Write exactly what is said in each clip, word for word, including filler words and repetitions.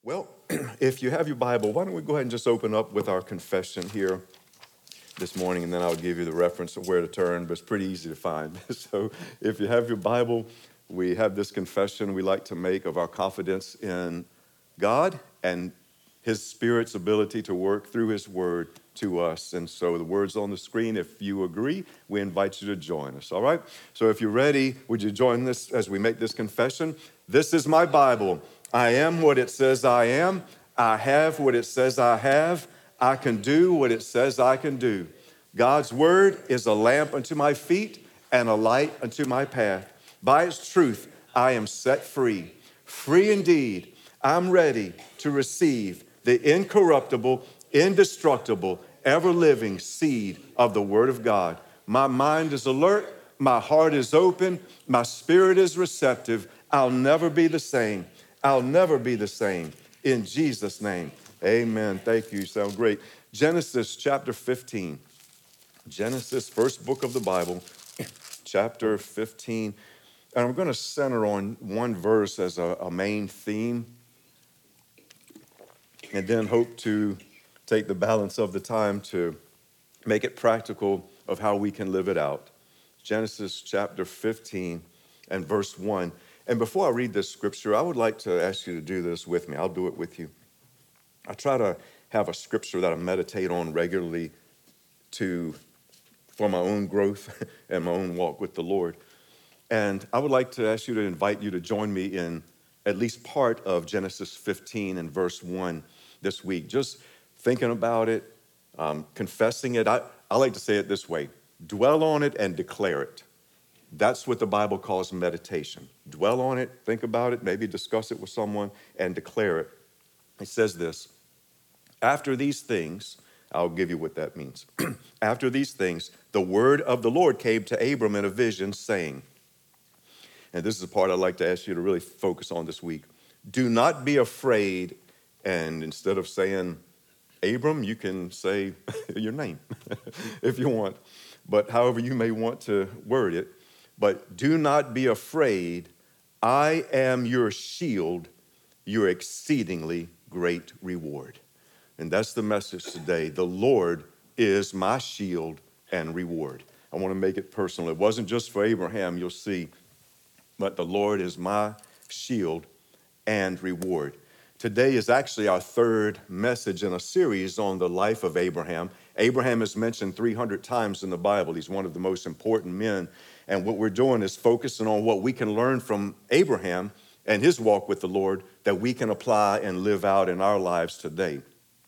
Well, if you have your Bible, why don't we go ahead and just open up with our confession here this morning, and then I'll give you the reference of where to turn, but it's pretty easy to find. So if you have your Bible, we have this confession we like to make of our confidence in God and His Spirit's ability to work through His Word to us. And so the word's on the screen. If you agree, we invite you to join us, all right? So if you're ready, would you join us as we make this confession? This is my Bible. I am what it says I am. I have what it says I have. I can do what it says I can do. God's word is a lamp unto my feet and a light unto my path. By its truth, I am set free. Free indeed. I'm ready to receive the incorruptible, indestructible, ever-living seed of the Word of God. My mind is alert. My heart is open. My spirit is receptive. I'll never be the same. I'll never be the same. In Jesus' name, amen. Thank you. You sound great. Genesis chapter fifteen. Genesis, first book of the Bible, chapter fifteen. And I'm going to center on one verse as a, a main theme, and then hope to take the balance of the time to make it practical of how we can live it out. Genesis chapter fifteen and verse one. And before I read this scripture, I would like to ask you to do this with me. I'll do it with you. I try to have a scripture that I meditate on regularly to for my own growth and my own walk with the Lord. And I would like to ask you to invite you to join me in at least part of Genesis fifteen and verse one this week. Just thinking about it, um, confessing it. I, I like to say it this way: dwell on it and declare it. That's what the Bible calls meditation. Dwell on it, think about it, maybe discuss it with someone, and declare it. It says this: after these things, I'll give you what that means. After these things, the word of the Lord came to Abram in a vision, saying, and this is the part I'd like to ask you to really focus on this week. Do not be afraid. And instead of saying Abram, you can say your name if you want. But however you may want to word it. But do not be afraid. I am your shield, your exceedingly great reward. And that's the message today. The Lord is my shield and reward. I want to make it personal. It wasn't just for Abraham, you'll see, but the Lord is my shield and reward. Today is actually our third message in a series on the life of Abraham. Abraham is mentioned three hundred times in the Bible. He's one of the most important men. And what we're doing is focusing on what we can learn from Abraham and his walk with the Lord that we can apply and live out in our lives today.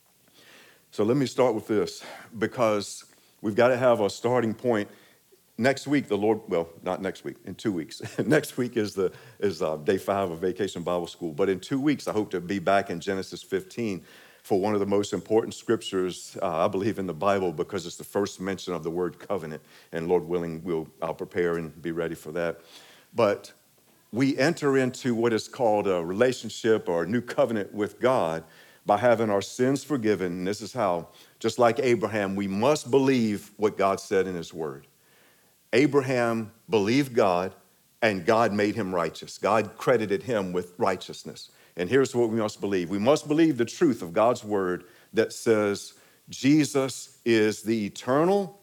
So let me start with this, because we've got to have a starting point. Next week, the Lord, well, not next week, in two weeks. Next week is the is uh, day five of Vacation Bible School. But in two weeks, I hope to be back in Genesis fifteen for one of the most important scriptures, uh, I believe, in the Bible, because it's the first mention of the word covenant. And Lord willing, we'll, I'll prepare and be ready for that. But we enter into what is called a relationship or a new covenant with God by having our sins forgiven. And this is how, just like Abraham, we must believe what God said in his word. Abraham believed God, and God made him righteous. God credited him with righteousness. And here's what we must believe. We must believe the truth of God's word that says Jesus is the eternal,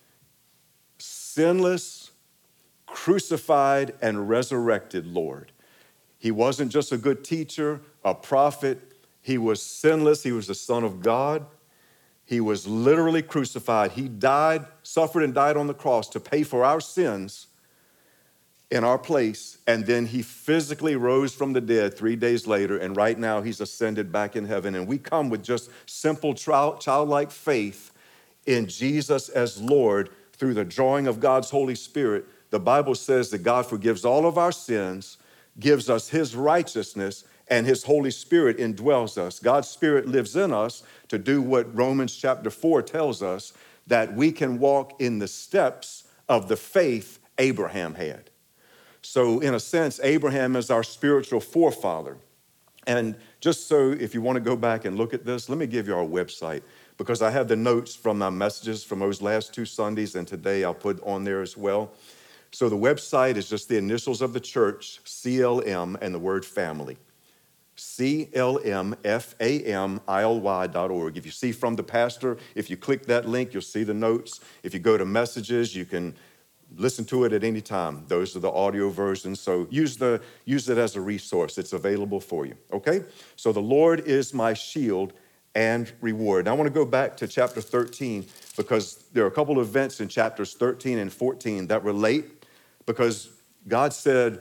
sinless, crucified, and resurrected Lord. He wasn't just a good teacher, a prophet. He was sinless. He was the Son of God. He was literally crucified. He died, suffered, and died on the cross to pay for our sins in our place. And then he physically rose from the dead three days later. And right now he's ascended back in heaven. And we come with just simple childlike faith in Jesus as Lord through the drawing of God's Holy Spirit. The Bible says that God forgives all of our sins, gives us his righteousness, and his Holy Spirit indwells us. God's Spirit lives in us to do what Romans chapter four tells us, that we can walk in the steps of the faith Abraham had. So in a sense, Abraham is our spiritual forefather. And just so if you want to go back and look at this, let me give you our website, because I have the notes from my messages from those last two Sundays, and today I'll put on there as well. So the website is just the initials of the church, C L M, and the word family. C L M F A M I L Y dot org. If you see From the Pastor, if you click that link, you'll see the notes. If you go to messages, you can listen to it at any time. Those are the audio versions. So use, the, use it as a resource. It's available for you, okay? So the Lord is my shield and reward. Now, I want to go back to chapter thirteen because there are a couple of events in chapters thirteen and fourteen that relate because God said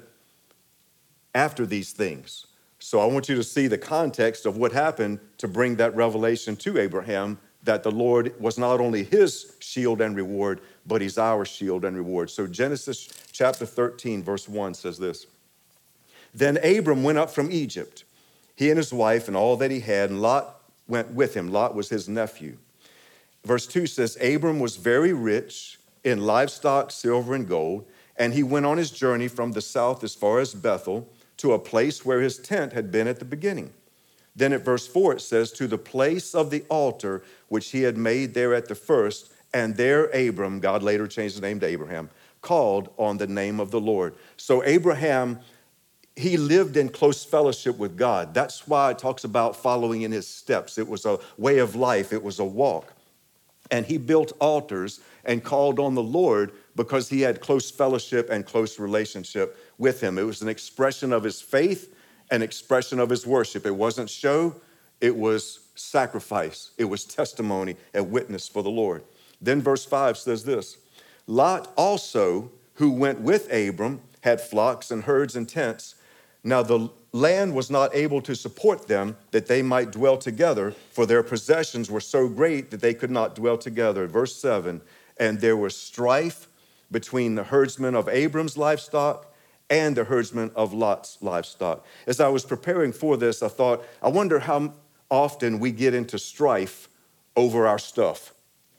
after these things. So I want you to see the context of what happened to bring that revelation to Abraham, that the Lord was not only his shield and reward, but he's our shield and reward. So Genesis chapter thirteen, verse one says this. Then Abram went up from Egypt, he and his wife and all that he had, and Lot went with him. Lot was his nephew. Verse two says, Abram was very rich in livestock, silver, and gold, and he went on his journey from the south as far as Bethel, to a place where his tent had been at the beginning. Then at verse four, it says, to the place of the altar which he had made there at the first, and there Abram, God later changed the name to Abraham, called on the name of the Lord. So Abraham, he lived in close fellowship with God. That's why it talks about following in his steps. It was a way of life. It was a walk. And he built altars and called on the Lord because he had close fellowship and close relationship with him. It was an expression of his faith, an expression of his worship. It wasn't show, it was sacrifice. It was testimony and witness for the Lord. Then verse five says this, Lot also, who went with Abram, had flocks and herds and tents. Now the land was not able to support them that they might dwell together, for their possessions were so great that they could not dwell together. Verse seven, and there was strife between the herdsmen of Abram's livestock and the herdsmen of Lot's livestock. As I was preparing for this, I thought, I wonder how often we get into strife over our stuff.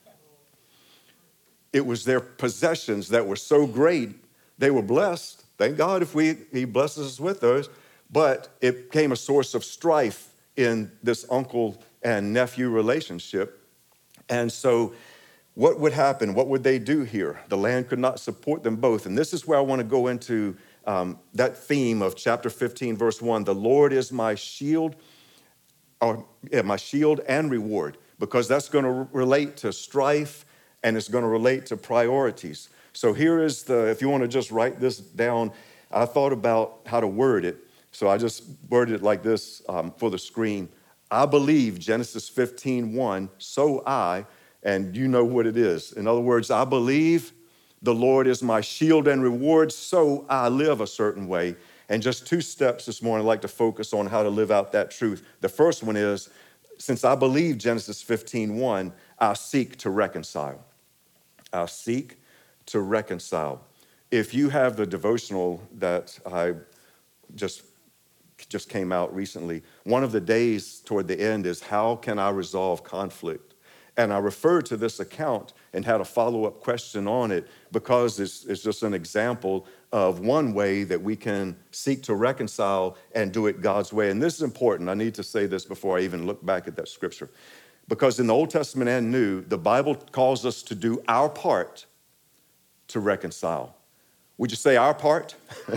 It was their possessions that were so great, they were blessed. Thank God if we he blesses us with those. But it became a source of strife in this uncle and nephew relationship. And so what would happen? What would they do here? The land could not support them both. And this is where I want to go into um, that theme of chapter fifteen, verse one. The Lord is my shield, or yeah, my shield and reward, because that's going to re- relate to strife and it's going to relate to priorities. So here is the, if you want to just write this down, I thought about how to word it. So I just worded it like this um, for the screen. I believe Genesis fifteen one, so I, and you know what it is. In other words, I believe the Lord is my shield and reward, so I live a certain way. And just two steps this morning, I'd like to focus on how to live out that truth. The first one is, since I believe Genesis fifteen one, I seek to reconcile. I seek to reconcile. If you have the devotional that I just just came out recently, one of the days toward the end is, how can I resolve conflict? And I referred to this account and had a follow-up question on it because it's, it's just an example of one way that we can seek to reconcile and do it God's way. And this is important. I need to say this before I even look back at that scripture. Because in the Old Testament and New, the Bible calls us to do our part to reconcile. Would you say our part?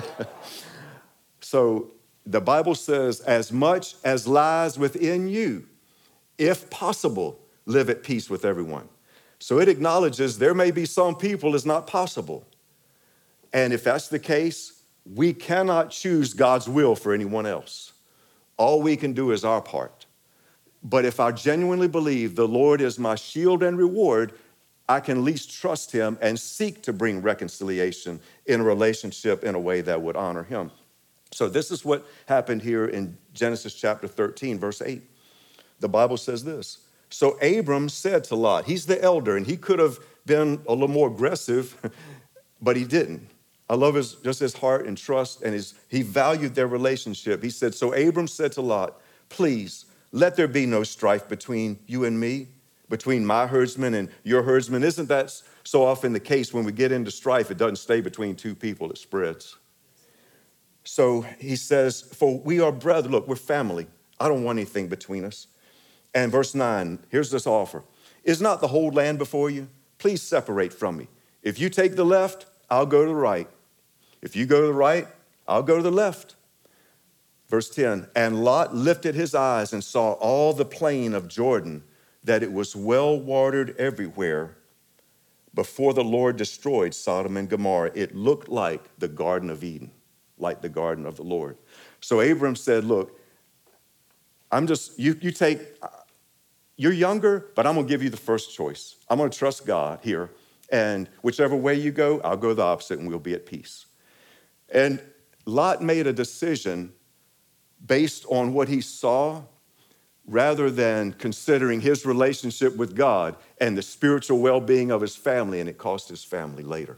So the Bible says, as much as lies within you, if possible, live at peace with everyone. So it acknowledges there may be some people it's not possible. And if that's the case, we cannot choose God's will for anyone else. All we can do is our part. But if I genuinely believe the Lord is my shield and reward, I can at least trust him and seek to bring reconciliation in a relationship in a way that would honor him. So this is what happened here in Genesis chapter thirteen, verse eight. The Bible says this. So Abram said to Lot, he's the elder, and he could have been a little more aggressive, but he didn't. I love his just his heart and trust, and his he valued their relationship. He said, so Abram said to Lot, please, let there be no strife between you and me, between my herdsmen and your herdsmen. Isn't that so often the case when we get into strife? It doesn't stay between two people, it spreads. So he says, for we are brethren. Look, we're family. I don't want anything between us. And verse nine, here's this offer. Is not the whole land before you? Please separate from me. If you take the left, I'll go to the right. If you go to the right, I'll go to the left. Verse ten, and Lot lifted his eyes and saw all the plain of Jordan, that it was well watered everywhere. Before the Lord destroyed Sodom and Gomorrah, it looked like the Garden of Eden, like the garden of the Lord. So Abram said, look, I'm just, you, you take, you're younger, but I'm gonna give you the first choice. I'm gonna trust God here, and whichever way you go, I'll go the opposite and we'll be at peace. And Lot made a decision based on what he saw, rather than considering his relationship with God and the spiritual well-being of his family, and it cost his family later.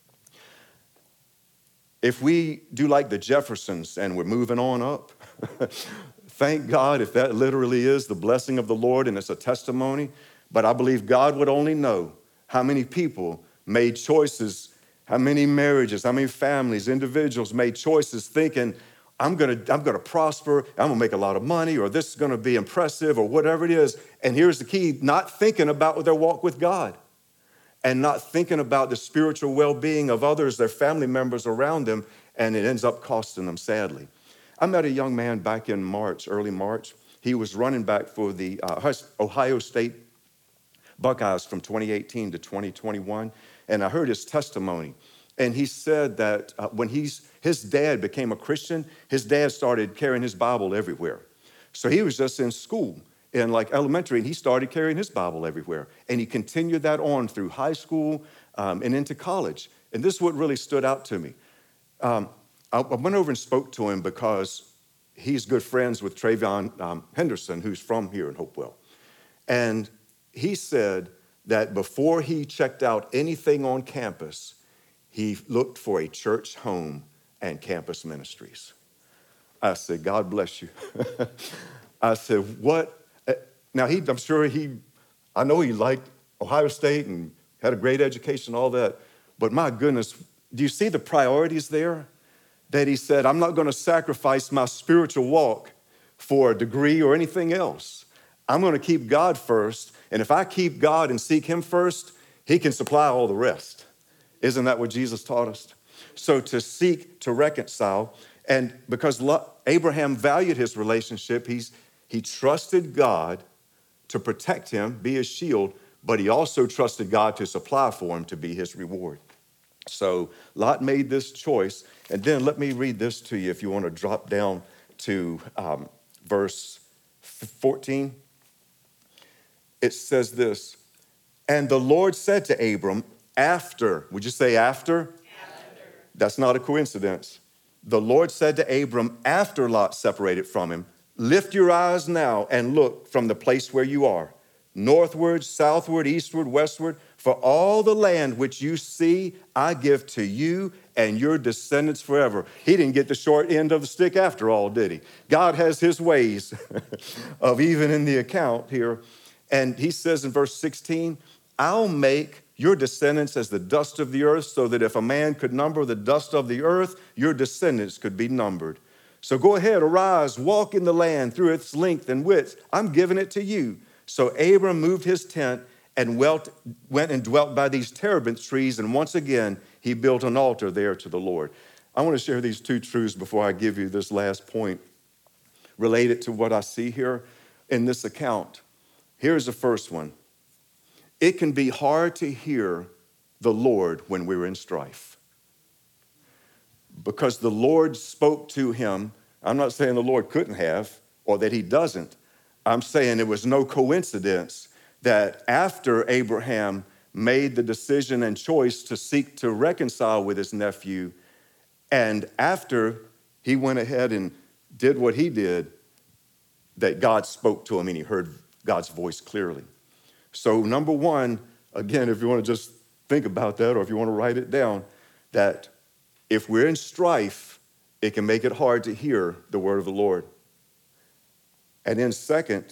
If we do like the Jeffersons and we're moving on up, thank God if that literally is the blessing of the Lord and it's a testimony, but I believe God would only know how many people made choices, how many marriages, how many families, individuals made choices thinking, I'm gonna, I'm gonna prosper, I'm gonna make a lot of money, or this is gonna be impressive, or whatever it is. And here's the key, not thinking about their walk with God and not thinking about the spiritual well-being of others, their family members around them, and it ends up costing them sadly. I met a young man back in March, early March. He was running back for the uh, Ohio State Buckeyes from twenty eighteen to twenty twenty-one, and I heard his testimony. And he said that uh, when he's, his dad became a Christian, his dad started carrying his Bible everywhere. So he was just in school, in like elementary, and he started carrying his Bible everywhere. And he continued that on through high school um, and into college. And this is what really stood out to me. Um, I, I went over and spoke to him because he's good friends with Travion um, Henderson, who's from here in Hopewell. And he said that before he checked out anything on campus, he looked for a church home and campus ministries. I said, God bless you. I said, what? Now, he, I'm sure he, I know he liked Ohio State and had a great education, all that. But my goodness, do you see the priorities there? That he said, I'm not going to sacrifice my spiritual walk for a degree or anything else. I'm going to keep God first. And if I keep God and seek him first, he can supply all the rest. Isn't that what Jesus taught us? So to seek to reconcile, and because Abraham valued his relationship, he's, he trusted God to protect him, be his shield, but he also trusted God to supply for him to be his reward. So Lot made this choice. And then let me read this to you if you want to drop down to um, verse fourteen. It says this, and the Lord said to Abram, after, would you say after? After. That's not a coincidence. The Lord said to Abram, after Lot separated from him, lift your eyes now and look from the place where you are, northward, southward, eastward, westward, for all the land which you see, I give to you and your descendants forever. He didn't get the short end of the stick after all, did he? God has his ways of even in the account here. And he says in verse sixteen, I'll make your descendants as the dust of the earth, so that if a man could number the dust of the earth, your descendants could be numbered. So go ahead, arise, walk in the land through its length and width. I'm giving it to you. So Abram moved his tent and went and dwelt by these terebinth trees, and once again, he built an altar there to the Lord. I want to share these two truths before I give you this last point related to what I see here in this account. Here's the first one. It can be hard to hear the Lord when we're in strife, because the Lord spoke to him. I'm not saying the Lord couldn't have or that he doesn't. I'm saying it was no coincidence that after Abraham made the decision and choice to seek to reconcile with his nephew, and after he went ahead and did what he did, that God spoke to him and he heard God's voice clearly. So number one, again, if you want to just think about that, or if you want to write it down, that if we're in strife, it can make it hard to hear the word of the Lord. And then second,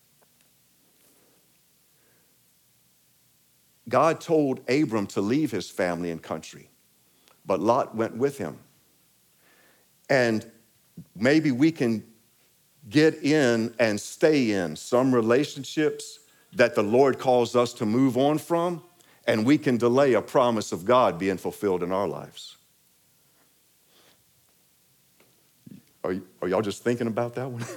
God told Abram to leave his family and country, but Lot went with him. And maybe we can get in and stay in some relationships that the Lord calls us to move on from, and we can delay a promise of God being fulfilled in our lives. Are, y- are y'all just thinking about that one?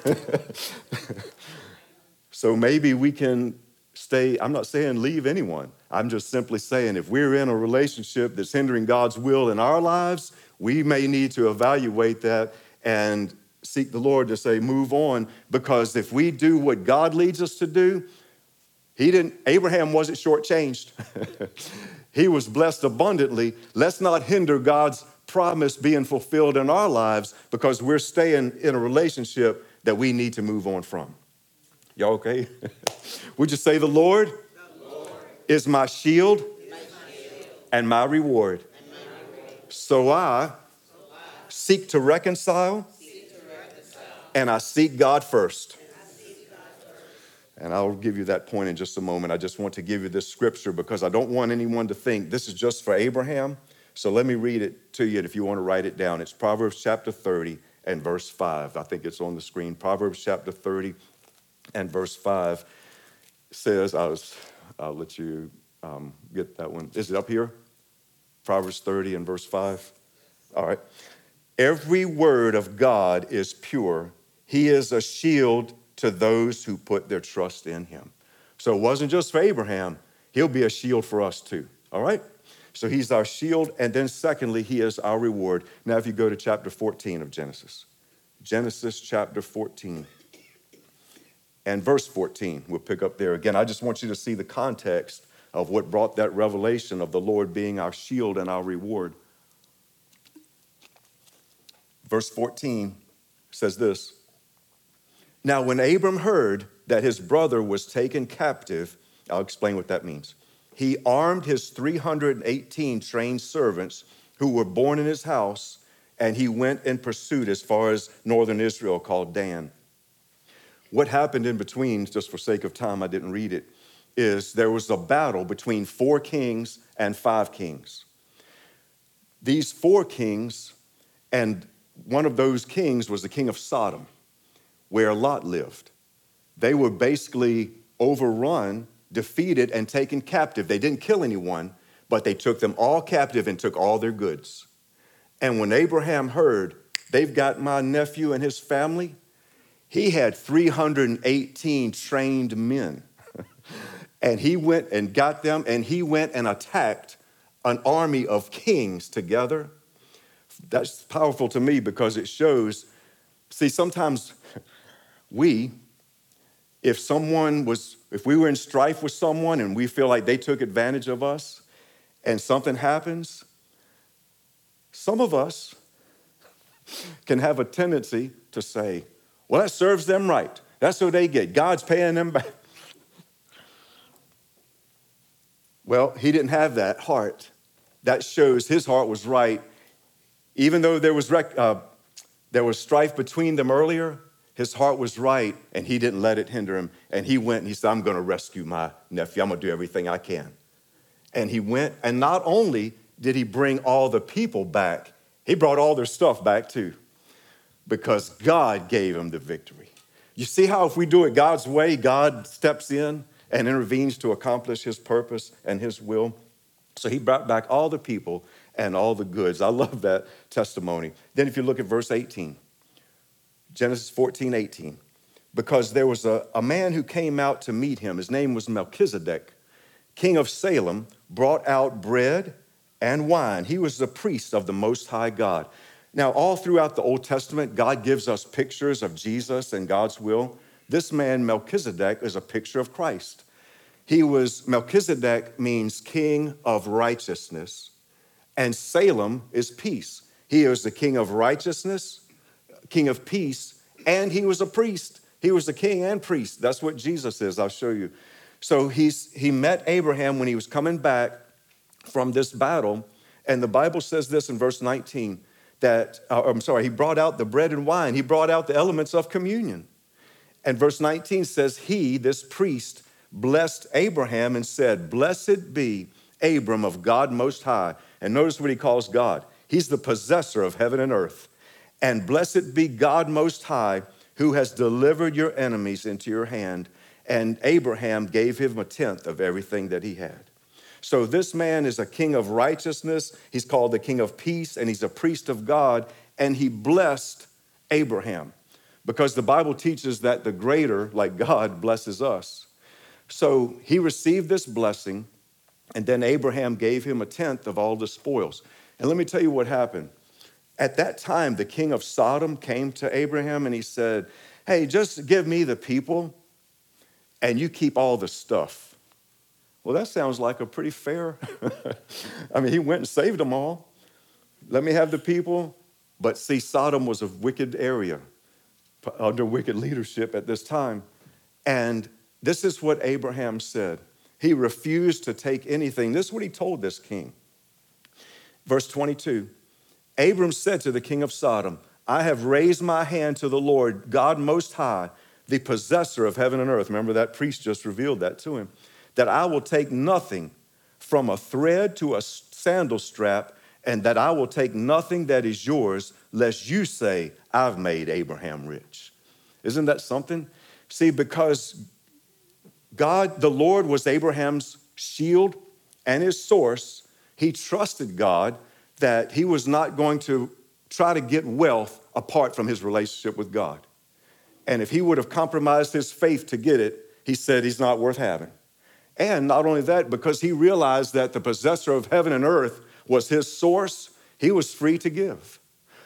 So maybe we can stay, I'm not saying leave anyone. I'm just simply saying if we're in a relationship that's hindering God's will in our lives, we may need to evaluate that and seek the Lord to say, move on, because if we do what God leads us to do, he didn't, Abraham wasn't shortchanged. He was blessed abundantly. Let's not hinder God's promise being fulfilled in our lives because we're staying in a relationship that we need to move on from. Y'all okay? Would you say the Lord, the Lord is my shield, is my shield and, my reward. and my reward. So I, so I seek, to reconcile, seek to reconcile, and I seek God first. And, I seek God first. And I'll give you that point in just a moment. I just want to give you this scripture because I don't want anyone to think this is just for Abraham. So let me read it to you if you want to write it down. It's Proverbs chapter thirty and verse five. I think it's on the screen. Proverbs chapter thirty and verse five says, I'll, I'll let you um, get that one. Is it up here? Proverbs thirty and verse five. All right. Every word of God is pure. He is a shield to those who put their trust in him. So it wasn't just for Abraham. He'll be a shield for us too. All right. So he's our shield. And then secondly, he is our reward. Now, if you go to chapter fourteen of Genesis, Genesis chapter fourteen. And verse fourteen, we'll pick up there again. I just want you to see the context of what brought that revelation of the Lord being our shield and our reward. Verse fourteen says this. Now, when Abram heard that his brother was taken captive, I'll explain what that means. He armed his three hundred eighteen trained servants who were born in his house, and he went in pursuit as far as northern Israel called Dan. What happened in between, just for sake of time, I didn't read it, is there was a battle between four kings and five kings. These four kings, and one of those kings was the king of Sodom, where Lot lived. They were basically overrun, defeated, and taken captive. They didn't kill anyone, but they took them all captive and took all their goods. And when Abraham heard, they've got my nephew and his family, he had three hundred eighteen trained men. And he went and got them, and he went and attacked an army of kings together. That's powerful to me because it shows, see, sometimes we, if someone was, if we were in strife with someone and we feel like they took advantage of us and something happens, some of us can have a tendency to say, well, that serves them right. That's what they get. God's paying them back. Well, he didn't have that heart. That shows his heart was right. Even though there was rec- uh, there was strife between them earlier, his heart was right, and he didn't let it hinder him. And he went and he said, I'm going to rescue my nephew. I'm going to do everything I can. And he went, and not only did he bring all the people back, he brought all their stuff back too, because God gave him the victory. You see how if we do it God's way, God steps in and intervenes to accomplish his purpose and his will. So he brought back all the people and all the goods. I love that testimony. Then if you look at verse eighteen, Genesis fourteen, eighteen, because there was a, a man who came out to meet him. His name was Melchizedek, king of Salem, brought out bread and wine. He was the priest of the Most High God. Now, all throughout the Old Testament, God gives us pictures of Jesus and God's will. This man, Melchizedek, is a picture of Christ. He was, Melchizedek means king of righteousness, and Salem is peace. He is the king of righteousness, king of peace, and he was a priest. He was the king and priest. That's what Jesus is. I'll show you. So he's, he met Abraham when he was coming back from this battle, and the Bible says this in verse nineteen, that, uh, I'm sorry, he brought out the bread and wine. He brought out the elements of communion. And verse nineteen says, he, this priest, blessed Abraham and said, blessed be Abram of God Most High. And notice what he calls God. He's the possessor of heaven and earth. And blessed be God Most High, who has delivered your enemies into your hand. And Abraham gave him a tenth of everything that he had. So this man is a king of righteousness. He's called the king of peace, and he's a priest of God. And he blessed Abraham, because the Bible teaches that the greater, like God, blesses us. So he received this blessing, and then Abraham gave him a tenth of all the spoils. And let me tell you what happened. At that time, the king of Sodom came to Abraham and he said, hey, just give me the people and you keep all the stuff. Well, that sounds like a pretty fair. I mean, he went and saved them all. Let me have the people. But see, Sodom was a wicked area under wicked leadership at this time. And this is what Abraham said. He refused to take anything. This is what he told this king. Verse twenty-two, Abram said to the king of Sodom, I have raised my hand to the Lord, God Most High, the possessor of heaven and earth. Remember that priest just revealed that to him, that I will take nothing from a thread to a sandal strap, and that I will take nothing that is yours, lest you say, I've made Abraham rich. Isn't that something? See, because God, the Lord, was Abraham's shield and his source, he trusted God that he was not going to try to get wealth apart from his relationship with God. And if he would have compromised his faith to get it, he said he's not worth having. And not only that, because he realized that the possessor of heaven and earth was his source, he was free to give.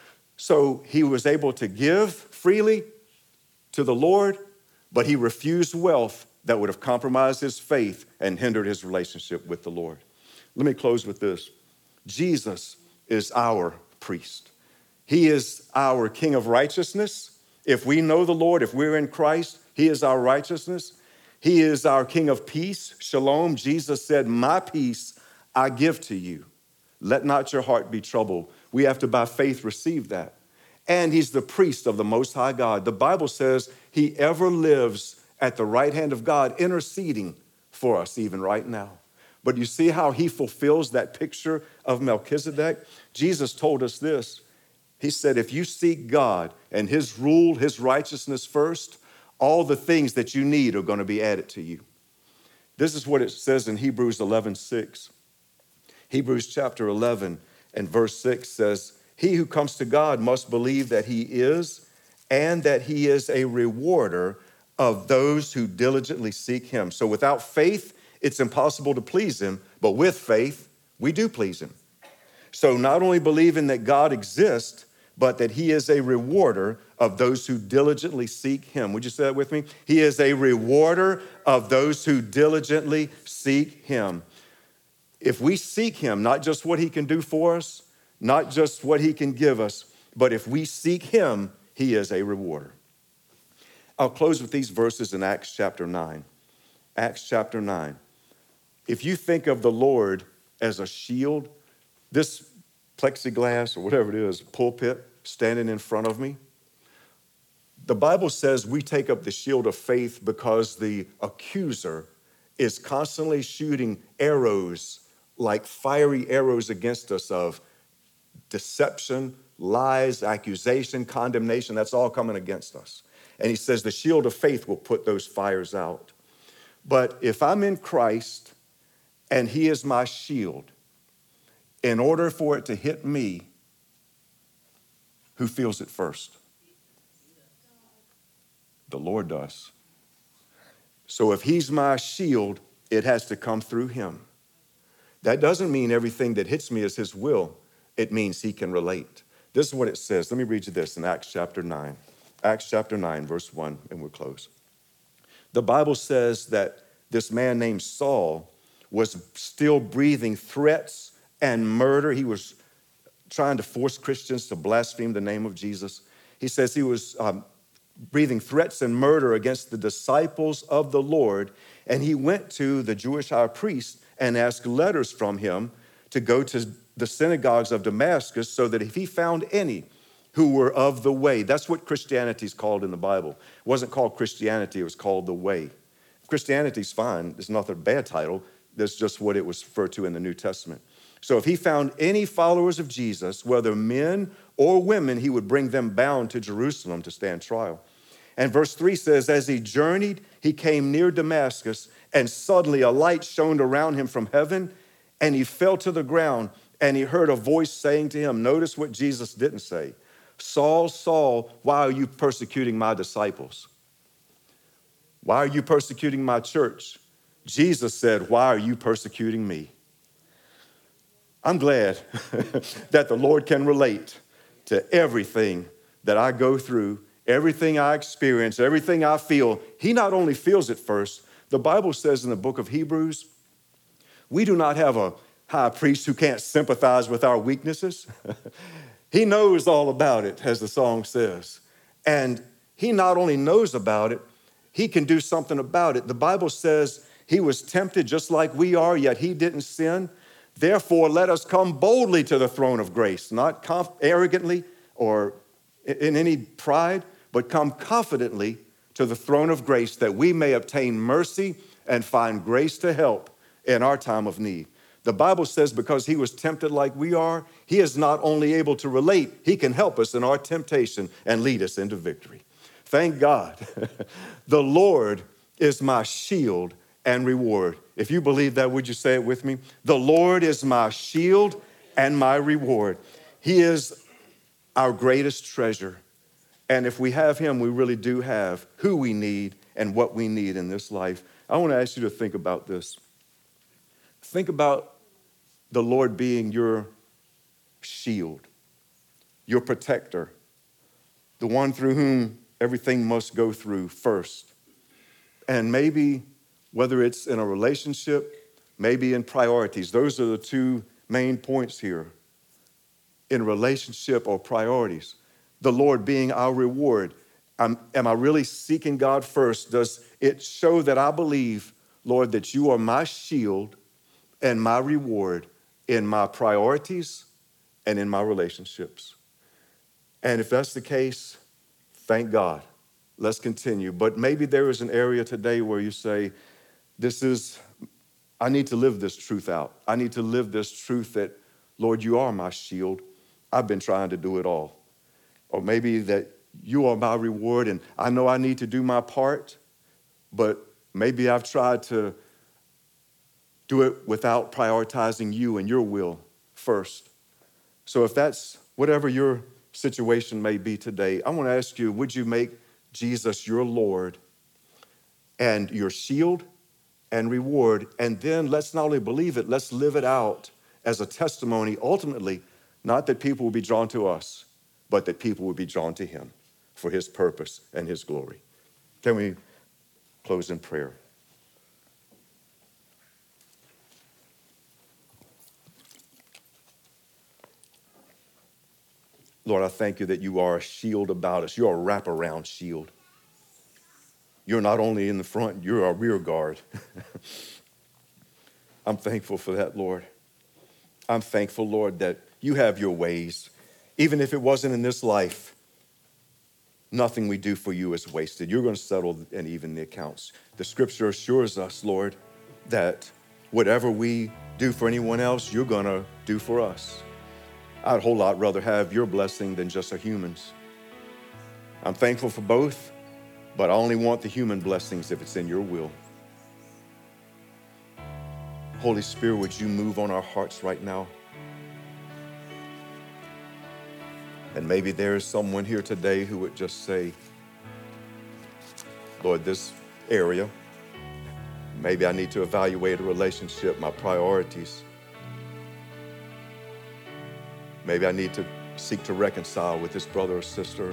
So he was able to give freely to the Lord, but he refused wealth that would have compromised his faith and hindered his relationship with the Lord. Let me close with this. Jesus is our priest. He is our King of righteousness. If we know the Lord, if we're in Christ, he is our righteousness. He is our King of peace. Shalom. Jesus said, my peace I give to you. Let not your heart be troubled. We have to, by faith, receive that. And he's the priest of the Most High God. The Bible says he ever lives at the right hand of God, interceding for us even right now. But you see how he fulfills that picture of Melchizedek? Jesus told us this. He said, if you seek God and his rule, his righteousness first, all the things that you need are going to be added to you. This is what it says in Hebrews eleven six. Hebrews chapter eleven and verse six says, he who comes to God must believe that he is, and that he is a rewarder of those who diligently seek him. So without faith, it's impossible to please him, but with faith, we do please him. So not only believing that God exists, but that he is a rewarder of those who diligently seek him. Would you say that with me? He is a rewarder of those who diligently seek him. If we seek him, not just what he can do for us, not just what he can give us, but if we seek him, he is a rewarder. I'll close with these verses in Acts chapter nine. Acts chapter nine. If you think of the Lord as a shield, this plexiglass or whatever it is, pulpit standing in front of me, the Bible says we take up the shield of faith because the accuser is constantly shooting arrows like fiery arrows against us of deception, lies, accusation, condemnation. That's all coming against us. And he says the shield of faith will put those fires out. But if I'm in Christ and he is my shield, in order for it to hit me, who feels it first? The Lord does. So if he's my shield, it has to come through him. That doesn't mean everything that hits me is his will. It means he can relate. This is what it says. Let me read you this in Acts chapter nine. Acts chapter nine, verse one, and we'll close. The Bible says that this man named Saul was still breathing threats and murder. He was trying to force Christians to blaspheme the name of Jesus. He says he was um, breathing threats and murder against the disciples of the Lord. And he went to the Jewish high priest and asked letters from him to go to the synagogues of Damascus so that if he found any who were of the way, that's what Christianity is called in the Bible. It wasn't called Christianity, it was called the way. Christianity's fine, it's not a bad title, that's just what it was referred to in the New Testament. So if he found any followers of Jesus, whether men or women, he would bring them bound to Jerusalem to stand trial. And verse three says, as he journeyed, he came near Damascus, and suddenly a light shone around him from heaven, and he fell to the ground, and he heard a voice saying to him, notice what Jesus didn't say, Saul, Saul, why are you persecuting my disciples? Why are you persecuting my church? Jesus said, why are you persecuting me? I'm glad that the Lord can relate to everything that I go through, everything I experience, everything I feel. He not only feels it first, the Bible says in the book of Hebrews, we do not have a high priest who can't sympathize with our weaknesses. He knows all about it, as the song says. And he not only knows about it, he can do something about it. The Bible says he was tempted just like we are, yet he didn't sin. Therefore, let us come boldly to the throne of grace, not conf- arrogantly or in any pride, but come confidently to the throne of grace that we may obtain mercy and find grace to help in our time of need. The Bible says because he was tempted like we are, he is not only able to relate, he can help us in our temptation and lead us into victory. Thank God. The Lord is my shield and reward. If you believe that, would you say it with me? The Lord is my shield and my reward. He is our greatest treasure. And if we have him, we really do have who we need and what we need in this life. I want to ask you to think about this. Think about the Lord being your shield, your protector, the one through whom everything must go through first. And maybe whether it's in a relationship, maybe in priorities, those are the two main points here. In relationship or priorities, the Lord being our reward. Um, am I really seeking God first? Does it show that I believe, Lord, that you are my shield and my reward in my priorities and in my relationships? And if that's the case, thank God. Let's continue. But maybe there is an area today where you say, this is, I need to live this truth out. I need to live this truth that, Lord, you are my shield. I've been trying to do it all. Or maybe that you are my reward and I know I need to do my part, but maybe I've tried to do it without prioritizing you and your will first. So if that's whatever your situation may be today, I want to ask you, would you make Jesus your Lord and your shield and reward? And then let's not only believe it, let's live it out as a testimony, ultimately, not that people will be drawn to us, but that people will be drawn to him for his purpose and his glory. Can we close in prayer? Lord, I thank you that you are a shield about us. You're a wraparound shield. You're not only in the front, you're our rear guard. I'm thankful for that, Lord. I'm thankful, Lord, that you have your ways. Even if it wasn't in this life, nothing we do for you is wasted. You're going to settle and even the accounts. The scripture assures us, Lord, that whatever we do for anyone else, you're going to do for us. I'd a whole lot rather have your blessing than just a human's. I'm thankful for both, but I only want the human blessings if it's in your will. Holy Spirit, would you move on our hearts right now? And maybe there is someone here today who would just say, Lord, this area, maybe I need to evaluate a relationship, my priorities. Maybe I need to seek to reconcile with this brother or sister.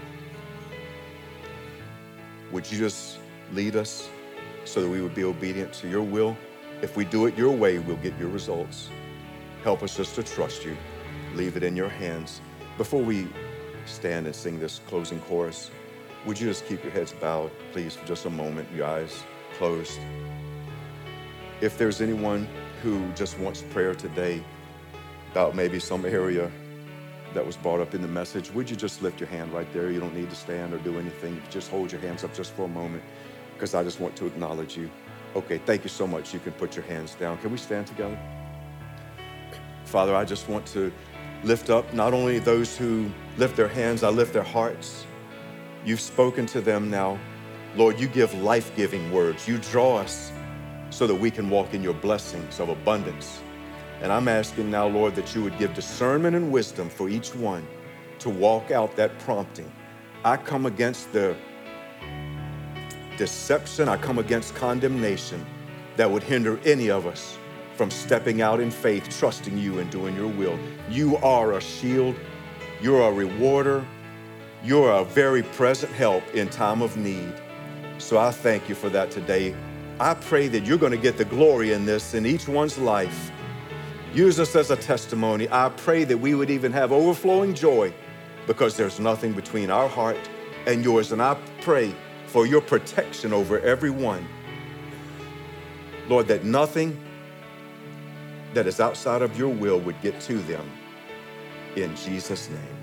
Would you just lead us so that we would be obedient to your will? If we do it your way, we'll get your results. Help us just to trust you. Leave it in your hands. Before we stand and sing this closing chorus, would you just keep your heads bowed, please, for just a moment, your eyes closed. If there's anyone who just wants prayer today about maybe some area that was brought up in the message, would you just lift your hand right there? You don't need to stand or do anything. Just hold your hands up just for a moment, because I just want to acknowledge you. Okay, thank you so much. You can put your hands down. Can we stand together? Father, I just want to lift up not only those who lift their hands, I lift their hearts. You've spoken to them now. Lord, you give life-giving words. You draw us so that we can walk in your blessings of abundance. And I'm asking now, Lord, that you would give discernment and wisdom for each one to walk out that prompting. I come against the deception, I come against condemnation that would hinder any of us from stepping out in faith, trusting you and doing your will. You are a shield, you're a rewarder, you're a very present help in time of need. So I thank you for that today. I pray that you're going to get the glory in this in each one's life. Use us as a testimony. I pray that we would even have overflowing joy because there's nothing between our heart and yours. And I pray for your protection over everyone. Lord, that nothing that is outside of your will would get to them. In Jesus' name.